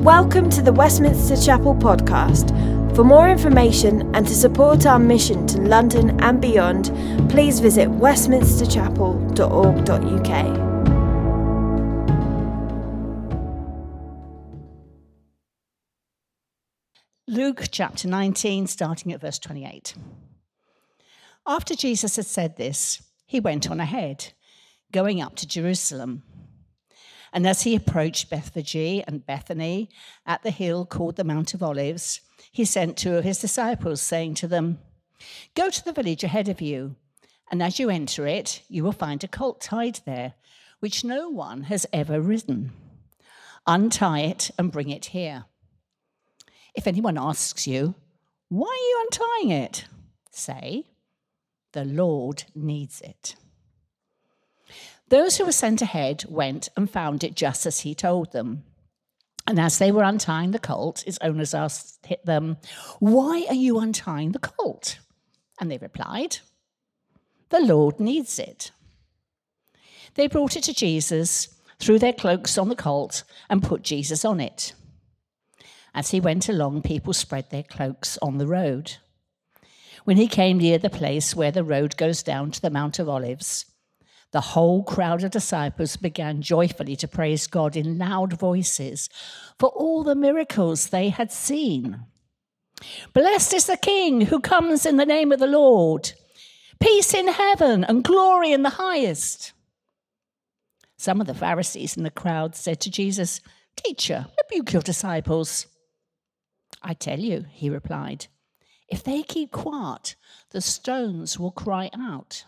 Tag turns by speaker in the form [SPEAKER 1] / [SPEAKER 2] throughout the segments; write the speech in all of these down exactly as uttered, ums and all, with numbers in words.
[SPEAKER 1] Welcome to the Westminster Chapel podcast. For more information and to support our mission to London and beyond, please visit westminster chapel dot org dot u k.
[SPEAKER 2] Luke chapter nineteen, starting at verse twenty-eight. After Jesus had said this, he went on ahead, going up to Jerusalem. And as he approached Bethphage and Bethany at the hill called the Mount of Olives, he sent two of his disciples, saying to them, "Go to the village ahead of you, and as you enter it, you will find a colt tied there, which no one has ever ridden. Untie it and bring it here. If anyone asks you, 'Why are you untying it?' say, 'The Lord needs it.'" Those who were sent ahead went and found it just as he told them. And as they were untying the colt, its owners asked them, "Why are you untying the colt?" And they replied, "The Lord needs it." They brought it to Jesus, threw their cloaks on the colt, and put Jesus on it. As he went along, people spread their cloaks on the road. When he came near the place where the road goes down to the Mount of Olives, the whole crowd of disciples began joyfully to praise God in loud voices for all the miracles they had seen. "Blessed is the King who comes in the name of the Lord. Peace in heaven and glory in the highest." Some of the Pharisees in the crowd said to Jesus, "Teacher, rebuke your disciples." "I tell you," he replied, "if they keep quiet, the stones will cry out."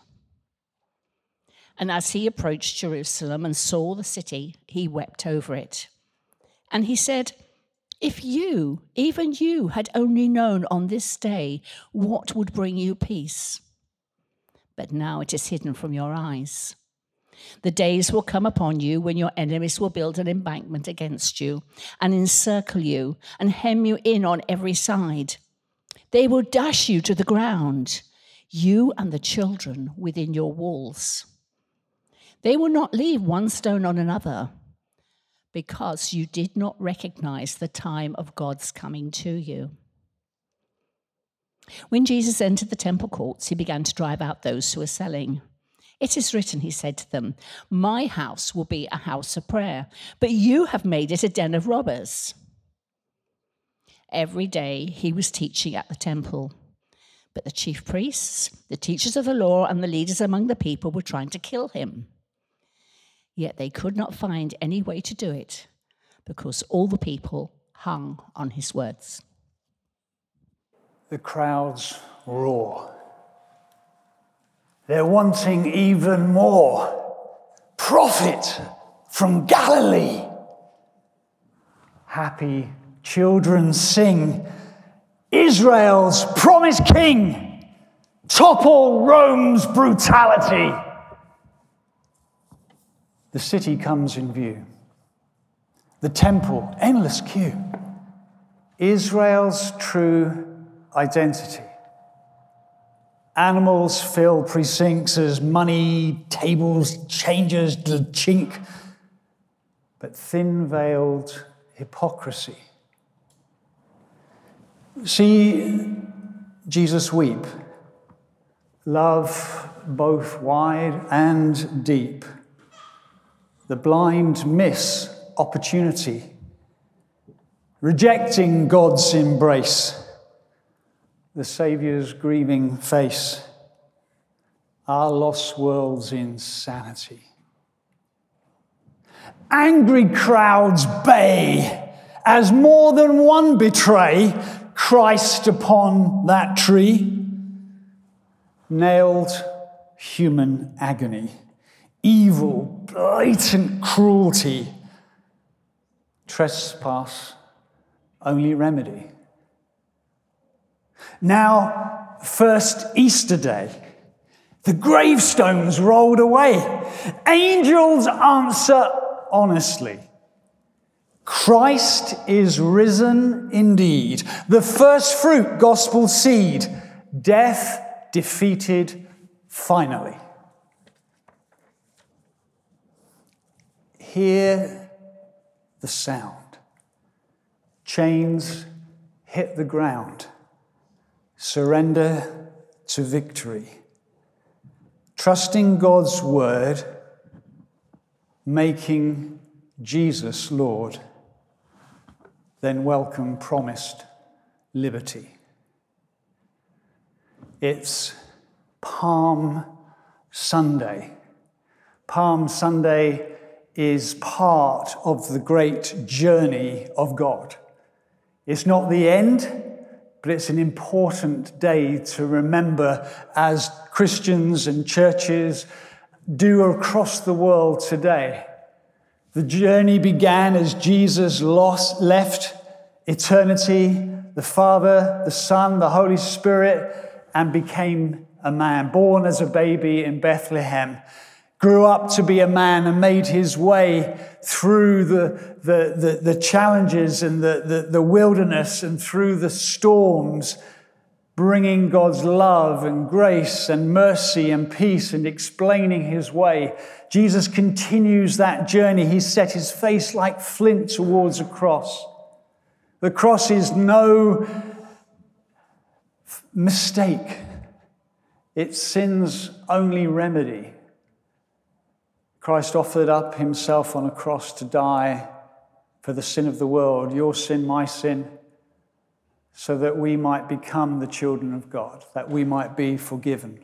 [SPEAKER 2] And as he approached Jerusalem and saw the city, he wept over it. And he said, "If you, even you, had only known on this day what would bring you peace. But now it is hidden from your eyes. The days will come upon you when your enemies will build an embankment against you and encircle you and hem you in on every side. They will dash you to the ground, you and the children within your walls. They will not leave one stone on another, because you did not recognize the time of God's coming to you." When Jesus entered the temple courts, he began to drive out those who were selling. "It is written," he said to them, "My house will be a house of prayer, but you have made it a den of robbers." Every day he was teaching at the temple, but the chief priests, the teachers of the law, and the leaders among the people were trying to kill him. Yet they could not find any way to do it, because all the people hung on his words.
[SPEAKER 3] The crowds roar. They're wanting even more. Prophet from Galilee. Happy children sing, "Israel's promised king, topple Rome's brutality." The city comes in view. The temple, endless queue. Israel's true identity. Animals fill precincts as money, tables, changes the chink. But thin-veiled hypocrisy. See Jesus weep. Love both wide and deep. The blind miss opportunity, rejecting God's embrace, the Saviour's grieving face, our lost world's insanity. Angry crowds bay as more than one betray Christ upon that tree. Nailed human agony. Evil, blatant cruelty, trespass, only remedy. Now, first Easter Day, the gravestones rolled away. Angels answer honestly. Christ is risen indeed, the first fruit gospel seed, death defeated finally. Hear the sound. chains hit the ground, surrender to victory. Trusting God's word, making Jesus Lord, then welcome promised liberty. It's Palm Sunday. Palm Sunday is part of the great journey of God. It's not the end, but it's an important day to remember as Christians and churches do across the world today. The journey began as Jesus lost, left eternity, the Father, the Son, the Holy Spirit, and became a man, born as a baby in Bethlehem, grew up to be a man and made his way through the, the, the, the challenges and the, the, the wilderness and through the storms, bringing God's love and grace and mercy and peace and explaining his way. Jesus continues that journey. He set his face like flint towards a cross. The cross is no mistake. It's sin's only remedy. Christ offered up himself on a cross to die for the sin of the world, your sin, my sin, so that we might become the children of God, that we might be forgiven.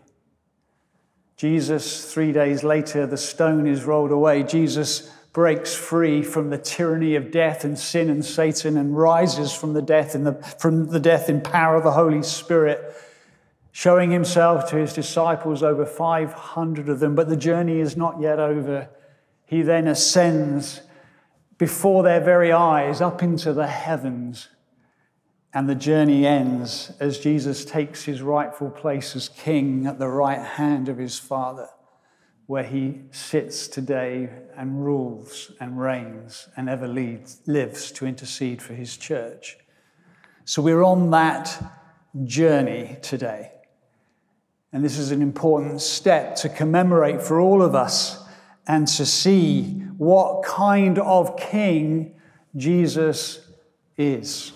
[SPEAKER 3] Jesus, three days later, the stone is rolled away. Jesus breaks free from the tyranny of death and sin and Satan and rises from the death in the, from the death in power of the Holy Spirit, showing himself to his disciples, over five hundred of them. But the journey is not yet over. He then ascends before their very eyes up into the heavens. And the journey ends as Jesus takes his rightful place as king at the right hand of his Father, where he sits today and rules and reigns and ever leads, lives to intercede for his church. So we're on that journey today. And this is an important step to commemorate for all of us and to see what kind of king Jesus is.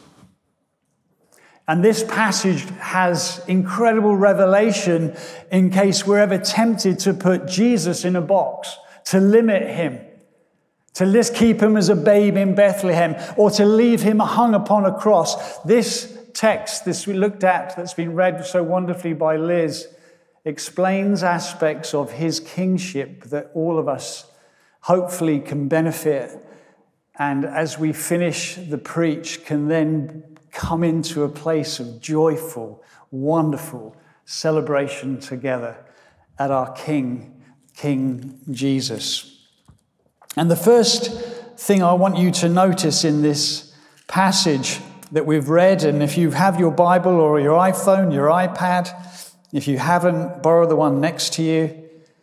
[SPEAKER 3] And this passage has incredible revelation in case we're ever tempted to put Jesus in a box, to limit him, to just keep him as a babe in Bethlehem, or to leave him hung upon a cross. This text, this we looked at, that's been read so wonderfully by Liz, explains aspects of his kingship that all of us hopefully can benefit, and as we finish the preach can then come into a place of joyful, wonderful celebration together at our King, King Jesus. And the first thing I want you to notice in this passage that we've read, and if you have your Bible or your iPhone, your iPad, if you haven't, borrow the one next to you.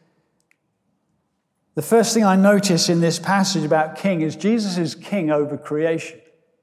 [SPEAKER 3] The first thing I notice in this passage about king is Jesus is king over creation.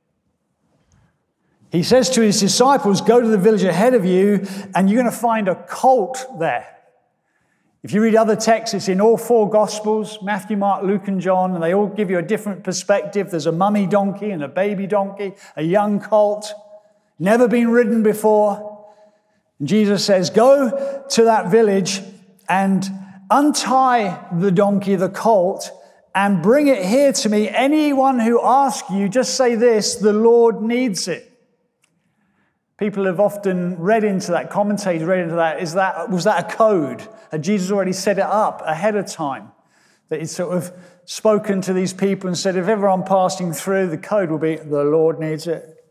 [SPEAKER 3] He says to his disciples, go to the village ahead of you, and you're going to find a colt there. If you read other texts, it's in all four Gospels, Matthew, Mark, Luke, and John, and they all give you a different perspective. There's a mummy donkey and a baby donkey, a young colt, never been ridden before. And Jesus says, go to that village and untie the donkey, the colt, and bring it here to me. Anyone who asks you, just say this, the Lord needs it. People have often read into that, commentators read into that, is that, was that a code? Had Jesus already set it up ahead of time? That he'd sort of spoken to these people and said, if ever I'm passing through, the code will be, the Lord needs it.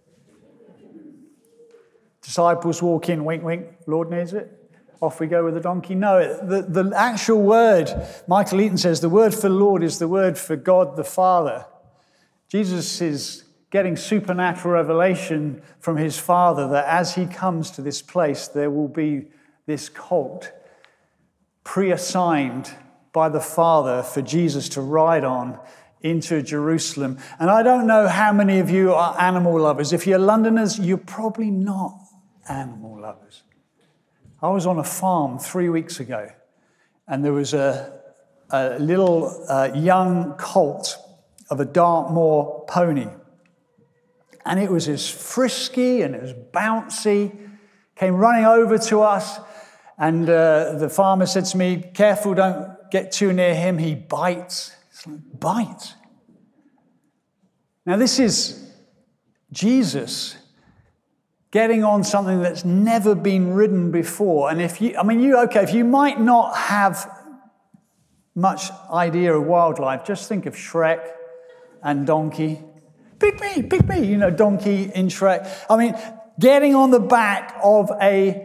[SPEAKER 3] Disciples walk in, wink, wink, Lord needs it. Off we go with the donkey. No, the, the actual word, Michael Eaton says, the word for Lord is the word for God the Father. Jesus is getting supernatural revelation from his Father that as he comes to this place, there will be this colt pre-assigned by the Father for Jesus to ride on into Jerusalem. And I don't know how many of you are animal lovers. If you're Londoners, you're probably not animal lovers. I was on a farm three weeks ago, and there was a, a little uh, young colt of a Dartmoor pony. and it was as frisky and as bouncy, came running over to us, and uh, the farmer said to me, careful, don't get too near him, he bites. It's like, bite? Now this is Jesus getting on something that's never been ridden before. And if you, I mean, you, okay, if you might not have much idea of wildlife, just think of Shrek and Donkey. Pick me, pick me, you know, Donkey in Shrek. I mean, getting on the back of a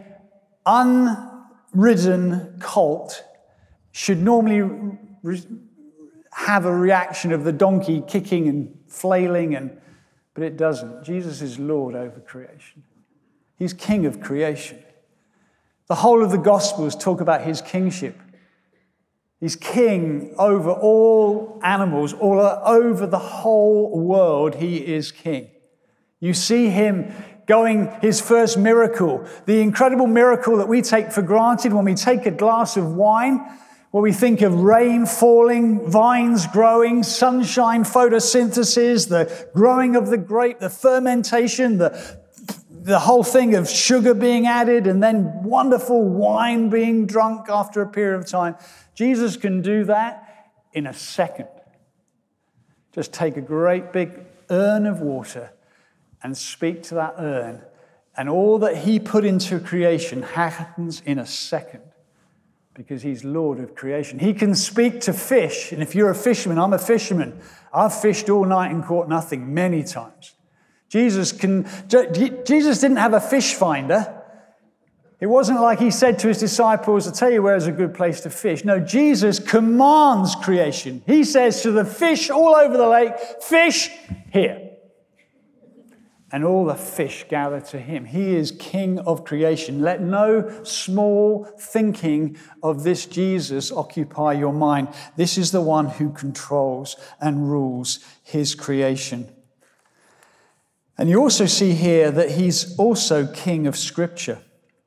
[SPEAKER 3] unridden colt should normally re- have a reaction of the donkey kicking and flailing, and but it doesn't. Jesus is Lord over creation. He's King of creation. The whole of the Gospels talk about his kingship. He's king over all animals, all over the whole world. He is king. You see him going, his first miracle, the incredible miracle that we take for granted when we take a glass of wine, where we think of rain falling, vines growing, sunshine, photosynthesis, the growing of the grape, the fermentation, the the whole thing of sugar being added, and then wonderful wine being drunk after a period of time. Jesus can do that in a second. Just take a great big urn of water and speak to that urn, and all that he put into creation happens in a second because he's Lord of creation. He can speak to fish, and if you're a fisherman, I'm a fisherman. I've fished all night and caught nothing many times. Jesus can. Jesus didn't have a fish finder. It wasn't like he said to his disciples, I'll tell you where's a good place to fish. No, Jesus commands creation. He says to the fish all over the lake, fish here. And all the fish gather to him. He is King of creation. Let no small thinking of this Jesus occupy your mind. This is the one who controls and rules his creation. And you also see here that he's also King of Scripture.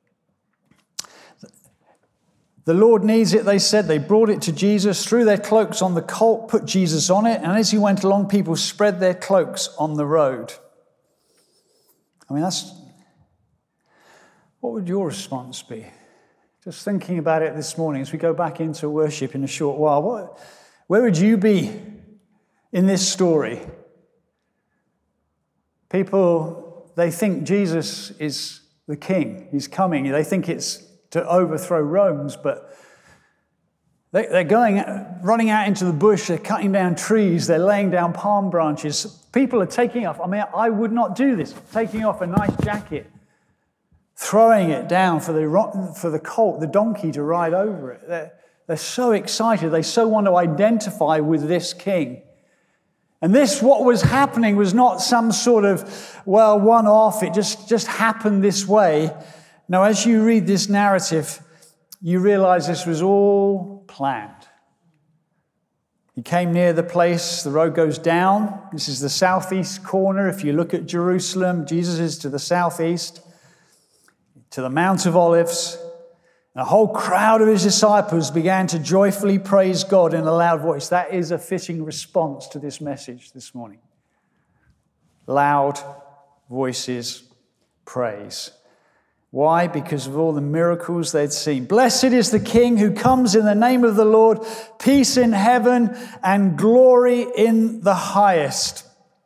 [SPEAKER 3] The Lord needs it, they said. They brought it to Jesus, threw their cloaks on the colt, put Jesus on it, and as he went along, people spread their cloaks on the road. I mean, that's... What would your response be? Just thinking about it this morning as we go back into worship in a short while. What, where would you be in this story? People, they think Jesus is the king. He's coming. They think it's to overthrow Rome, but they, they're going, running out into the bush. They're cutting down trees. They're laying down palm branches. People are taking off. I mean, I would not do this. Taking off a nice jacket, throwing it down for the for the colt, the donkey, to ride over it. They're, they're so excited. They so want to identify with this king. And this, what was happening, was not some sort of, well, one-off. It just, just happened this way. Now, as you read this narrative, you realize this was all planned. He came near the place, the road goes down. This is the southeast corner. If you look at Jerusalem, Jesus is to the southeast, to the Mount of Olives. And a whole crowd of his disciples began to joyfully praise God in a loud voice. That is a fitting response to this message this morning. Loud voices, praise. Why? Because of all the miracles they'd seen. Blessed is the King who comes in the name of the Lord, peace in heaven and glory in the highest.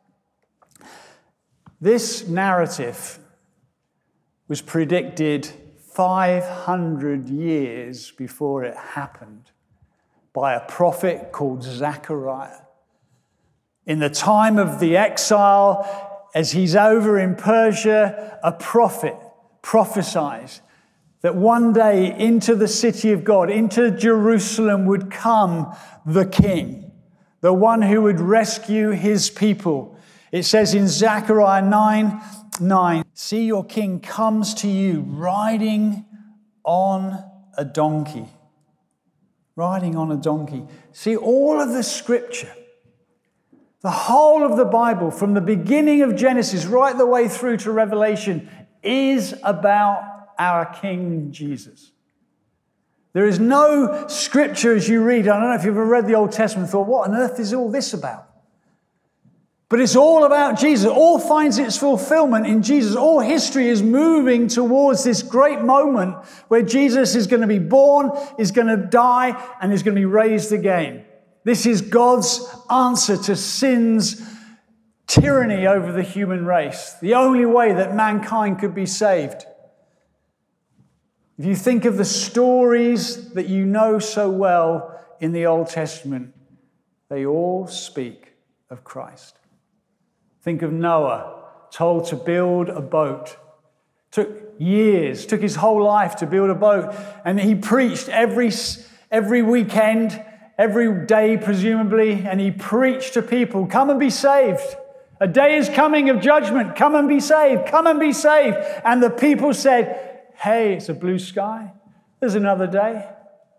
[SPEAKER 3] This narrative was predicted five hundred years before it happened by a prophet called Zechariah. In the time of the exile, as he's over in Persia, a prophet prophesies that one day into the city of God, into Jerusalem, would come the king, the one who would rescue his people. It says in Zechariah nine nine, see, your king comes to you riding on a donkey. Riding on a donkey. See, all of the scripture, the whole of the Bible, from the beginning of Genesis right the way through to Revelation, is about our King Jesus. There is no scripture as you read, I don't know if you've ever read the Old Testament and thought, what on earth is all this about? But it's all about Jesus. All finds its fulfillment in Jesus. All history is moving towards this great moment where Jesus is going to be born, is going to die, and is going to be raised again. This is God's answer to sin's tyranny over the human race. The only way that mankind could be saved. If you think of the stories that you know so well in the Old Testament, they all speak of Christ. Think of Noah, told to build a boat. Took years, took his whole life to build a boat. And he preached every, every weekend, every day presumably, and he preached to people, come and be saved. A day is coming of judgment. Come and be saved. Come and be saved. And the people said, hey, it's a blue sky. There's another day.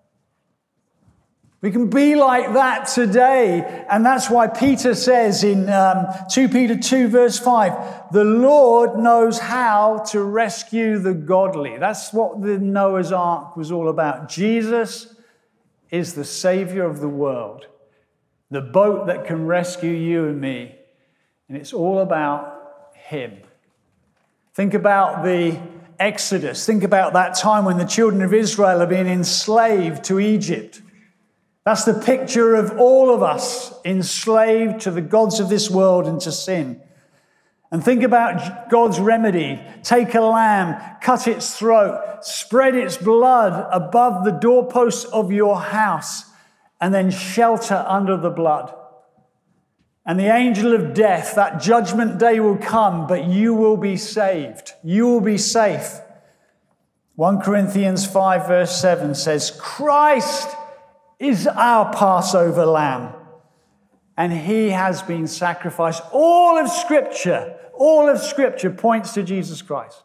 [SPEAKER 3] We can be like that today. And that's why Peter says in um, Second Peter two verse five, the Lord knows how to rescue the godly. That's what the Noah's Ark was all about. Jesus is the Savior of the world. The boat that can rescue you and me. And it's all about Him. Think about the Exodus. Think about that time when the children of Israel are being enslaved to Egypt. That's the picture of all of us enslaved to the gods of this world and to sin. And think about God's remedy. Take a lamb, cut its throat, spread its blood above the doorposts of your house, and then shelter under the blood. And the angel of death, that judgment day will come, but you will be saved. You will be safe. First Corinthians five verse seven says, Christ is our Passover lamb, and He has been sacrificed. All of Scripture, all of Scripture points to Jesus Christ.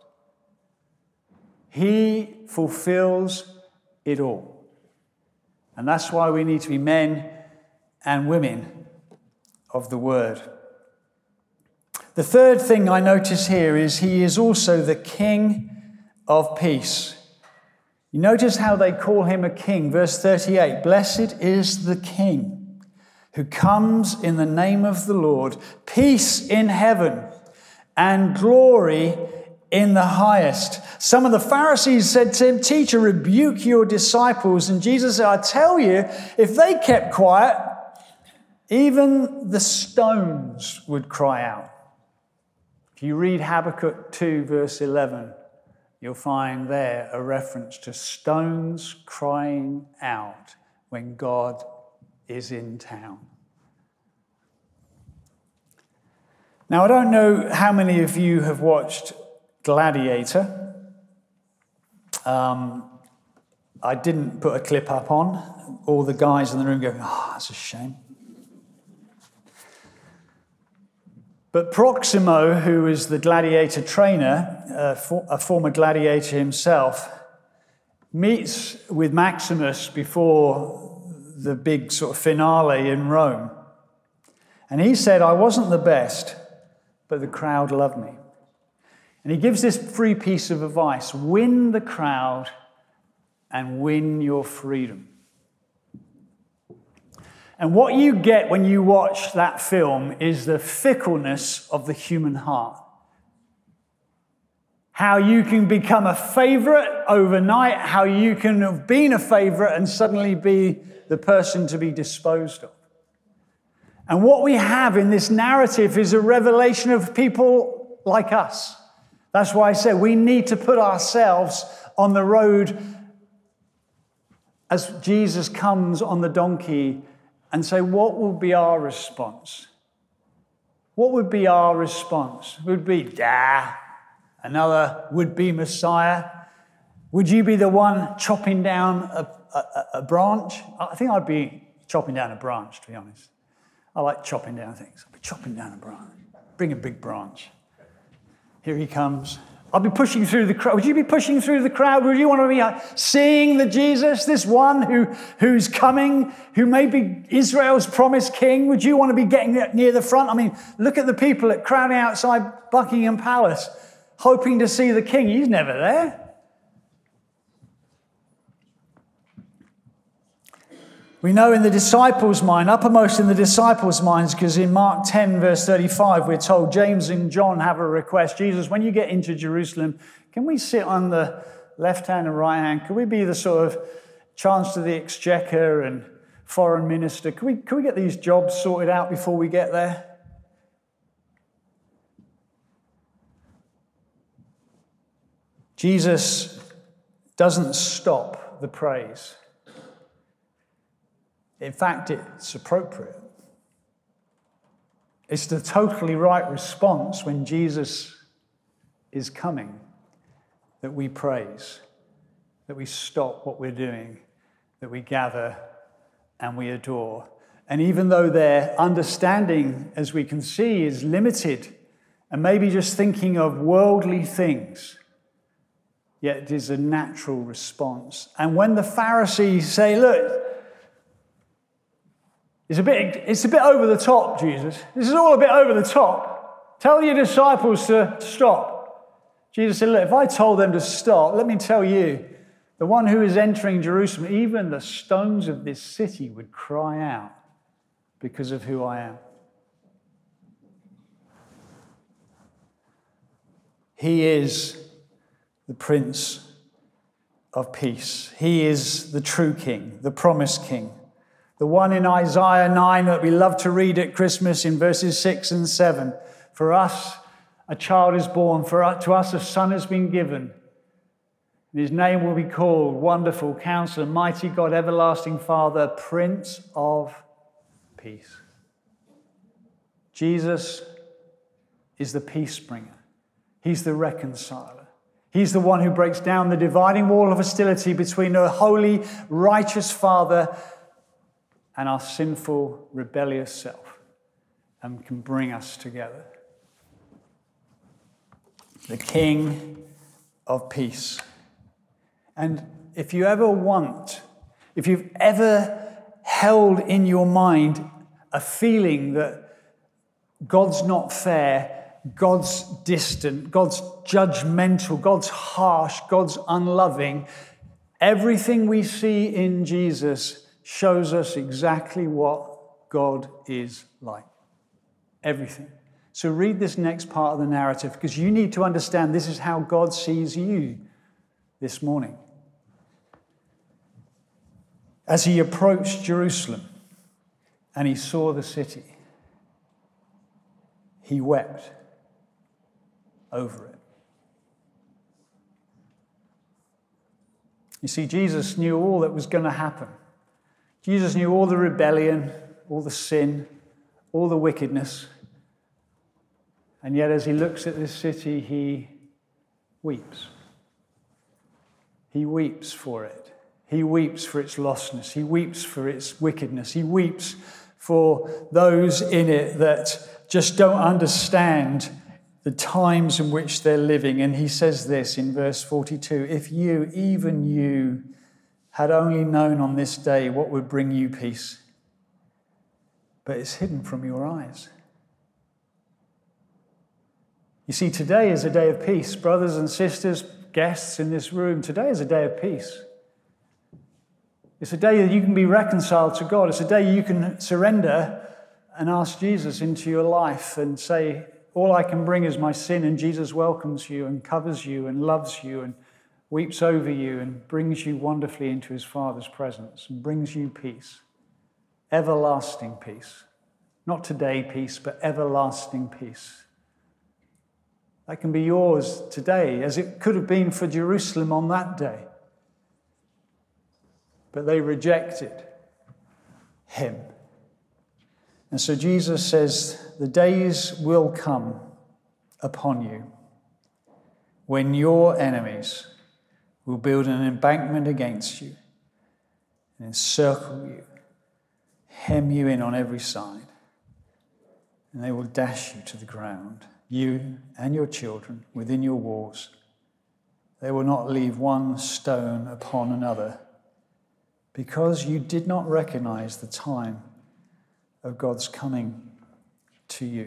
[SPEAKER 3] He fulfills it all. And that's why we need to be men and women of the Word. The third thing I notice here is He is also the King of peace. You notice how they call Him a king. Verse thirty-eight, blessed is the King who comes in the name of the Lord, peace in heaven and glory in the highest. Some of the Pharisees said to Him, teacher, rebuke your disciples. And Jesus said, I tell you, if they kept quiet, even the stones would cry out. If you read Habakkuk two verse eleven, you'll find there a reference to stones crying out when God is in town. Now, I don't know how many of you have watched Gladiator. Um, I didn't put a clip up on. All the guys in the room go, oh, that's a shame. But Proximo, who is the gladiator trainer, uh, for, a former gladiator himself, meets with Maximus before the big sort of finale in Rome. And he said, I wasn't the best, but the crowd loved me. And he gives this free piece of advice: win the crowd and win your freedom. And what you get when you watch that film is the fickleness of the human heart. How you can become a favorite overnight, how you can have been a favorite and suddenly be the person to be disposed of. And what we have in this narrative is a revelation of people like us. That's why I said we need to put ourselves on the road as Jesus comes on the donkey and say, what will be our response? What would be our response? Would it be, dah, another would-be Messiah? Would you be the one chopping down a, a, a branch? I think I'd be chopping down a branch, to be honest. I like chopping down things. I'd be chopping down a branch. Bring a big branch. Here he comes. I'll be pushing through the crowd. Would you be pushing through the crowd? Would you want to be uh, seeing the Jesus, this one who, who's coming, who may be Israel's promised king? Would you want to be getting near the front? I mean, look at the people that crowding outside Buckingham Palace, hoping to see the king. He's never there. We know in the disciples' mind, uppermost in the disciples' minds, because in Mark ten, verse thirty-five, we're told James and John have a request. Jesus, when you get into Jerusalem, can we sit on the left hand and right hand? Can we be the sort of Chancellor of the Exchequer and Foreign Minister? Can we, can we get these jobs sorted out before we get there? Jesus doesn't stop the praise. In fact, it's appropriate. It's the totally right response when Jesus is coming that we praise, that we stop what we're doing, that we gather and we adore. And even though their understanding, as we can see, is limited and maybe just thinking of worldly things, yet it is a natural response. And when the Pharisees say, look, it's a bit, it's a bit over the top, Jesus. This is all a bit over the top. Tell your disciples to stop. Jesus said, look, if I told them to stop, let me tell you, the one who is entering Jerusalem, even the stones of this city would cry out because of who I am. He is the Prince of Peace. He is the true King, the promised King. The one in Isaiah nine that we love to read at Christmas in verses six and seven. For us, a child is born. For us, to us, a son has been given. And his name will be called Wonderful Counselor, Mighty God, Everlasting Father, Prince of Peace. Jesus is the peace bringer. He's the reconciler. He's the one who breaks down the dividing wall of hostility between a holy, righteous Father and our sinful, rebellious self, and can bring us together. The King of Peace. And if you ever want, if you've ever held in your mind a feeling that God's not fair, God's distant, God's judgmental, God's harsh, God's unloving, everything we see in Jesus shows us exactly what God is like. Everything. So read this next part of the narrative, because you need to understand this is how God sees you this morning. As he approached Jerusalem and he saw the city, he wept over it. You see, Jesus knew all that was going to happen. Jesus knew all the rebellion, all the sin, all the wickedness. And yet as he looks at this city, he weeps. He weeps for it. He weeps for its lostness. He weeps for its wickedness. He weeps for those in it that just don't understand the times in which they're living. And he says this in verse forty-two, if you, even you, had only known on this day what would bring you peace, but it's hidden from your eyes. You see, today is a day of peace. Brothers and sisters, guests in this room, today is a day of peace. It's a day that you can be reconciled to God. It's a day you can surrender and ask Jesus into your life and say, all I can bring is my sin, and Jesus welcomes you and covers you and loves you and weeps over you and brings you wonderfully into his Father's presence and brings you peace, everlasting peace. Not today peace, but everlasting peace. That can be yours today, as it could have been for Jerusalem on that day. But they rejected him. And so Jesus says, the days will come upon you when your enemies will build an embankment against you and encircle you, hem you in on every side, and they will dash you to the ground, you and your children within your walls. They will not leave one stone upon another, because you did not recognize the time of God's coming to you.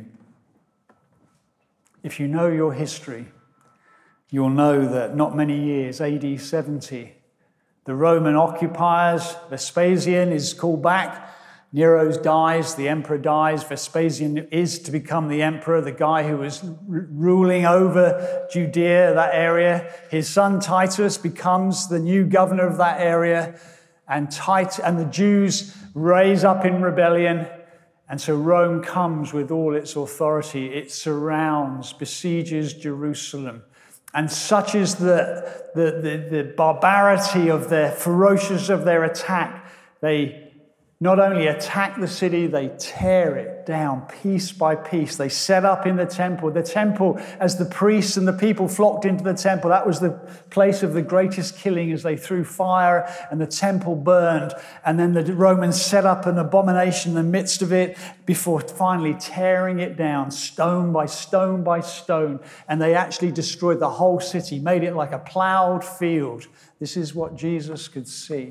[SPEAKER 3] If you know your history, you'll know that not many years, A D seventy, The Roman occupiers, Vespasian is called back. Nero dies, the emperor dies. Vespasian is to become the emperor, the guy who was r- ruling over Judea, that area. His son Titus becomes the new governor of that area. And, Tit- and the Jews raise up in rebellion. And so Rome comes with all its authority. It surrounds, besieges Jerusalem. And such is the, the, the, the barbarity of their, ferocious of their attack. They not only attack the city, they tear it down piece by piece. They set up in the temple. The temple, as the priests and the people flocked into the temple, that was the place of the greatest killing as they threw fire and the temple burned. And then the Romans set up an abomination in the midst of it before finally tearing it down, stone by stone by stone. And they actually destroyed the whole city, made it like a plowed field. This is what Jesus could see.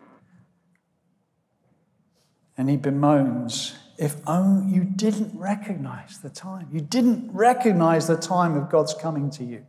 [SPEAKER 3] And he bemoans, if only you didn't recognize the time. You didn't recognize the time of God's coming to you.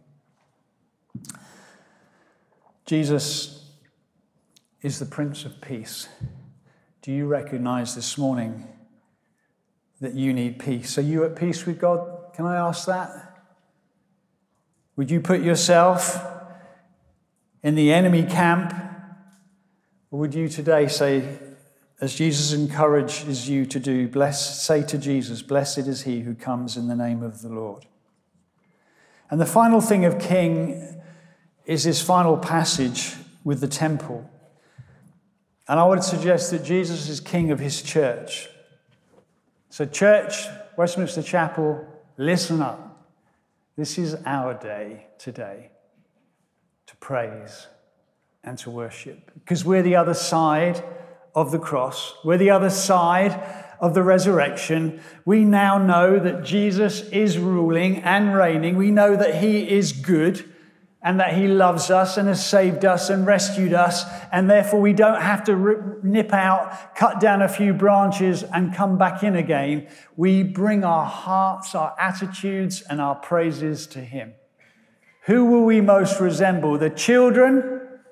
[SPEAKER 3] Jesus is the Prince of Peace. Do you recognize this morning that you need peace? Are you at peace with God? Can I ask that? Would you put yourself in the enemy camp? Or would you today say, as Jesus encourages you to do, bless, say to Jesus, blessed is he who comes in the name of the Lord. And the final thing of King is this final passage with the temple. And I would suggest that Jesus is king of his church. So church, Westminster Chapel, listen up. This is our day today to praise and to worship. Because we're the other side of the cross. We're the other side of the resurrection. We now know that Jesus is ruling and reigning. We know that he is good and that he loves us and has saved us and rescued us. And therefore we don't have to rip, nip out, cut down a few branches and come back in again. We bring our hearts, our attitudes and our praises to him. Who will we most resemble? The children?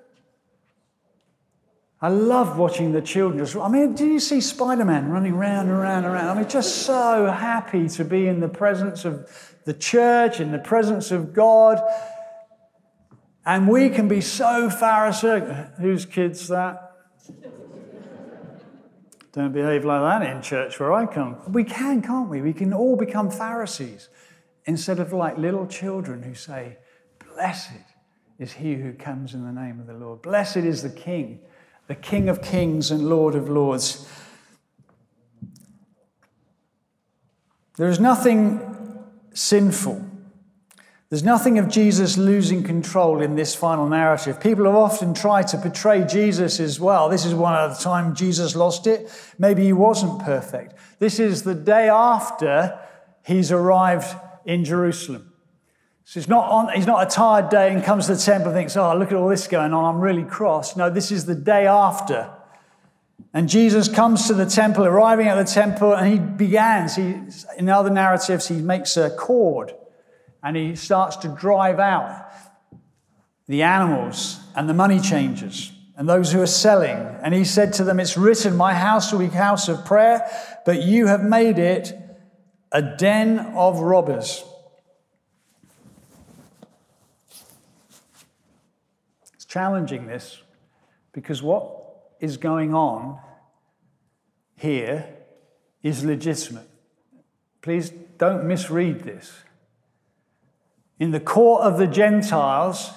[SPEAKER 3] I love watching the children. Just, I mean, do you see Spider-Man running around and around and around? I mean, just so happy to be in the presence of the church, in the presence of God. And we can be so Pharisaical. Whose kid's that? Don't behave like that in church where I come. We can, can't we? We can all become Pharisees instead of like little children who say, blessed is he who comes in the name of the Lord. Blessed is the King. The King of Kings and Lord of Lords. There is nothing sinful. There's nothing of Jesus losing control in this final narrative. People have often tried to portray Jesus as well. This is one of the time Jesus lost it. Maybe he wasn't perfect. This is the day after he's arrived in Jerusalem. So it's not on, he's not a tired day and comes to the temple and thinks, oh, look at all this going on, I'm really cross. No, this is the day after. And Jesus comes to the temple, arriving at the temple, and he begins. He, in other narratives, he makes a cord and he starts to drive out the animals and the money changers and those who are selling. And he said to them, it's written, my house will be a house of prayer, but you have made it a den of robbers. Challenging this because what is going on here is legitimate. Please don't misread this. In the court of the Gentiles,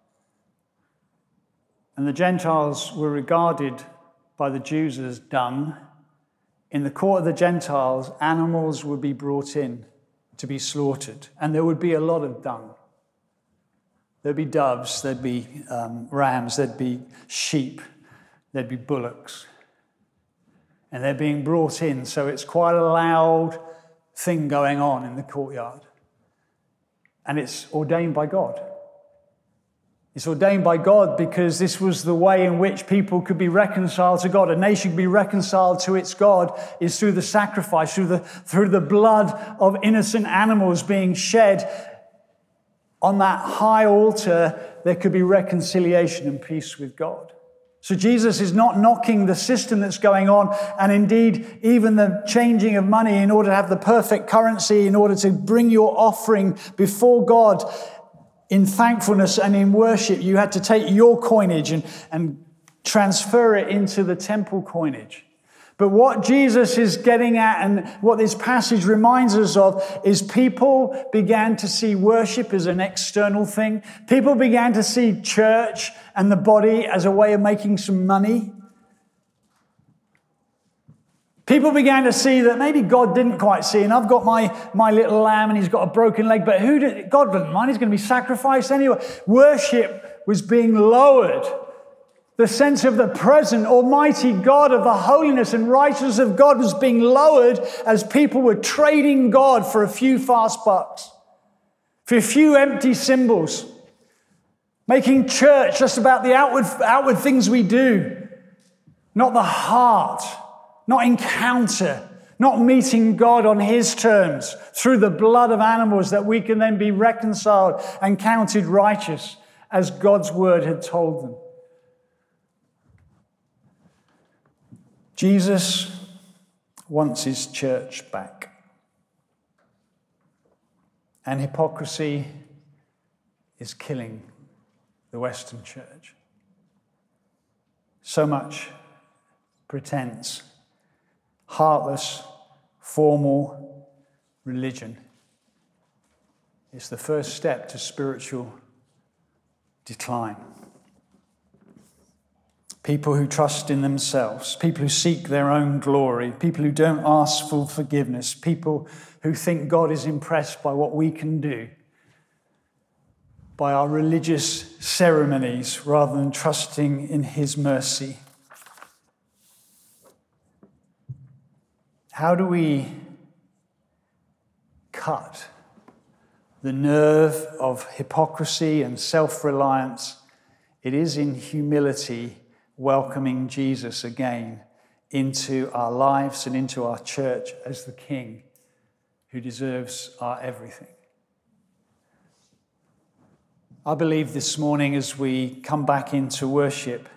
[SPEAKER 3] and the Gentiles were regarded by the Jews as dung, in the court of the Gentiles, animals would be brought in to be slaughtered, and there would be a lot of dung. There'd be doves, there'd be um, rams, there'd be sheep, there'd be bullocks. And they're being brought in, so it's quite a loud thing going on in the courtyard. And it's ordained by God. It's ordained by God because this was the way in which people could be reconciled to God. A nation could be reconciled to its God is through the sacrifice, through the, through the blood of innocent animals being shed. On that high altar, there could be reconciliation and peace with God. So Jesus is not knocking the system that's going on, and indeed even the changing of money in order to have the perfect currency, in order to bring your offering before God in thankfulness and in worship. You had to take your coinage and, and transfer it into the temple coinage. But what Jesus is getting at, and what this passage reminds us of, is people began to see worship as an external thing. People began to see church and the body as a way of making some money. People began to see that maybe God didn't quite see, and I've got my, my little lamb and he's got a broken leg, but who did, God doesn't mind, he's going to be sacrificed anyway. Worship was being lowered. The sense of the present, almighty God, of the holiness and righteousness of God was being lowered as people were trading God for a few fast bucks, for a few empty symbols, making church just about the outward, outward things we do, not the heart, not encounter, not meeting God on his terms through the blood of animals that we can then be reconciled and counted righteous as God's word had told them. Jesus wants his church back. And hypocrisy is killing the Western church. So much pretense, heartless, formal religion. It's the first step to spiritual decline. People who trust in themselves, people who seek their own glory, people who don't ask for forgiveness, people who think God is impressed by what we can do, by our religious ceremonies, rather than trusting in his mercy. How do we cut the nerve of hypocrisy and self-reliance? It is in humility, welcoming Jesus again into our lives and into our church as the King who deserves our everything. I believe this morning as we come back into worship,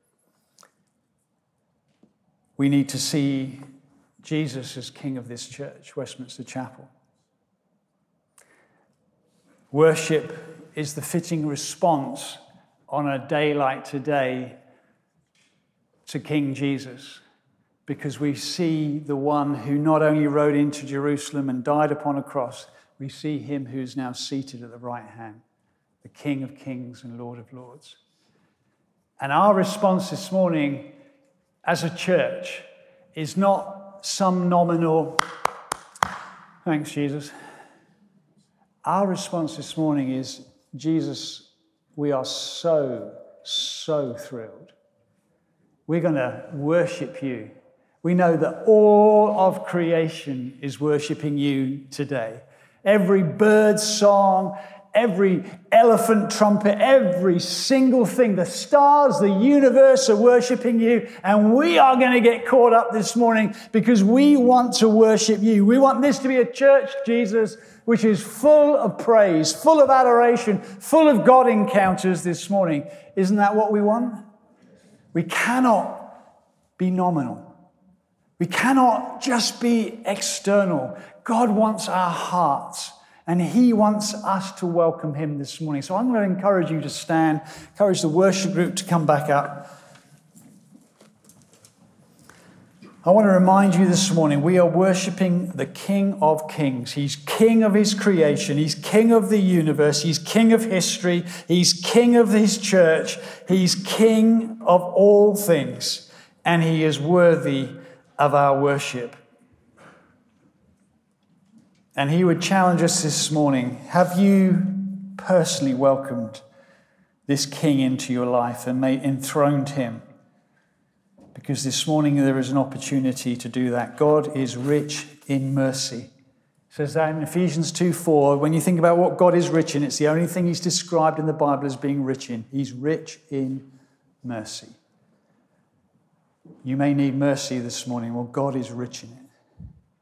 [SPEAKER 3] we need to see Jesus as King of this church, Westminster Chapel. Worship is the fitting response on a day like today to King Jesus, because we see the one who not only rode into Jerusalem and died upon a cross, we see him who is now seated at the right hand, the King of Kings and Lord of Lords. And our response this morning as a church is not some nominal, thanks Jesus. Our response this morning is, Jesus, we are so, so thrilled. We're going to worship you. We know that all of creation is worshiping you today. Every bird song, every elephant trumpet, every single thing, the stars, the universe are worshiping you. And we are going to get caught up this morning because we want to worship you. We want this to be a church, Jesus, which is full of praise, full of adoration, full of God encounters this morning. Isn't that what we want? We cannot be nominal. We cannot just be external. God wants our hearts, and he wants us to welcome him this morning. So I'm going to encourage you to stand, encourage the worship group to come back up. I want to remind you this morning, we are worshiping the King of Kings. He's King of his creation. He's King of the universe. He's King of history. He's King of his church. He's King of all things. And he is worthy of our worship. And he would challenge us this morning, have you personally welcomed this King into your life and made, enthroned him? Because this morning there is an opportunity to do that. God is rich in mercy. It says that in Ephesians two four. When you think about what God is rich in, it's the only thing he's described in the Bible as being rich in. He's rich in mercy. You may need mercy this morning. Well, God is rich in it.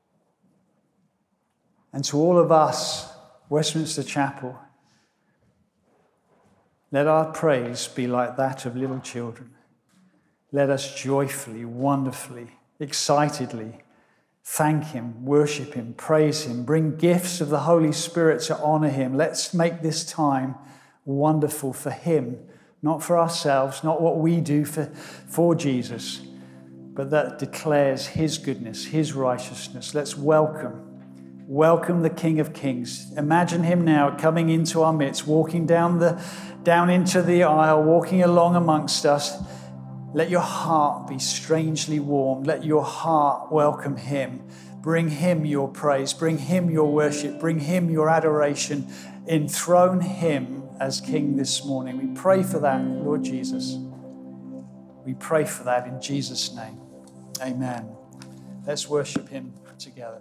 [SPEAKER 3] And to all of us, Westminster Chapel, let our praise be like that of little children. let us joyfully, wonderfully, excitedly thank him, worship him, praise him, bring gifts of the Holy Spirit to honor him. Let's make this time wonderful for him, not for ourselves, not what we do for, for Jesus, but that declares his goodness, his righteousness. Let's welcome, welcome the King of Kings. Imagine him now coming into our midst, walking down the down into the aisle, walking along amongst us. Let your heart be strangely warm. Let your heart welcome him. Bring him your praise. Bring him your worship. Bring him your adoration. Enthrone him as King this morning. We pray for that, Lord Jesus. We pray for that in Jesus' name. Amen. Let's worship him together.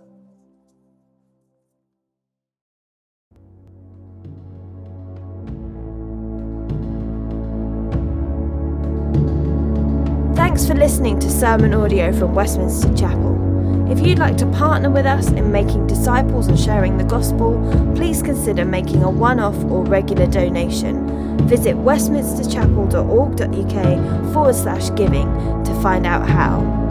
[SPEAKER 1] Thanks for listening to sermon audio from Westminster Chapel. If you'd like to partner with us in making disciples and sharing the gospel, please consider making a one-off or regular donation. Visit westminsterchapel.org.uk forward slash giving to find out how.